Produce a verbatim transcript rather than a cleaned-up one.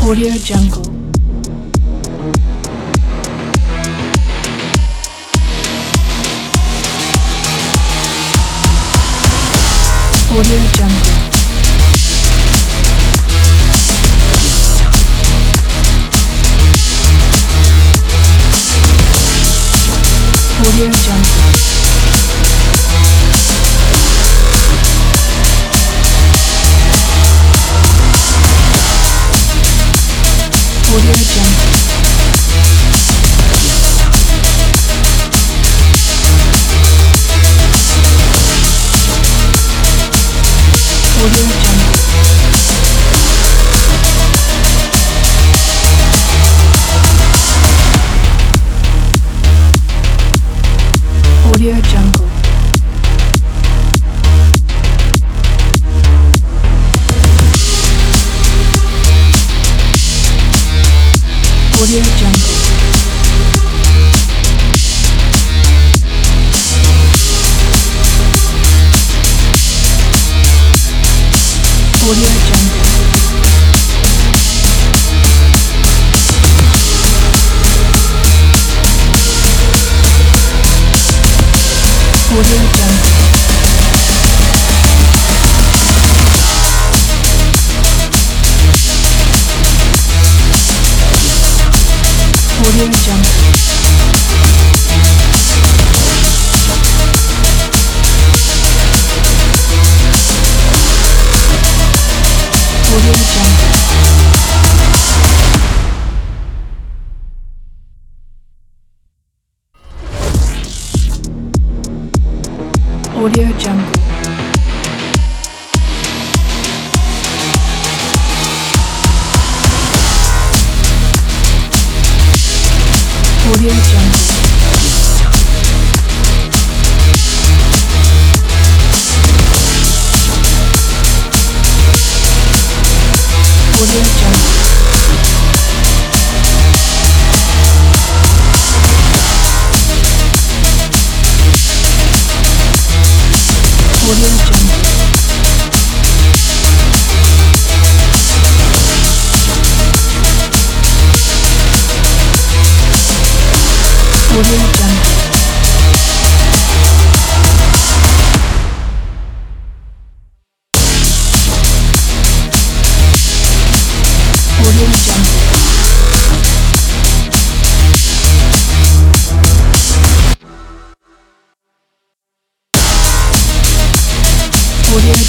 Audio Jungle. Audio Jungle. Audio Jungle. Audio Jungle. Audio Jungle. Audio Jungle. Audio Jungle. Audio Jungle. Audio Jungle. Audio Jungle. Audio Jungle. Audio Jungle. Audio Jungle. Audio Jungle. Audio Jungle. Audio Jungle. Audio Jungle. Audio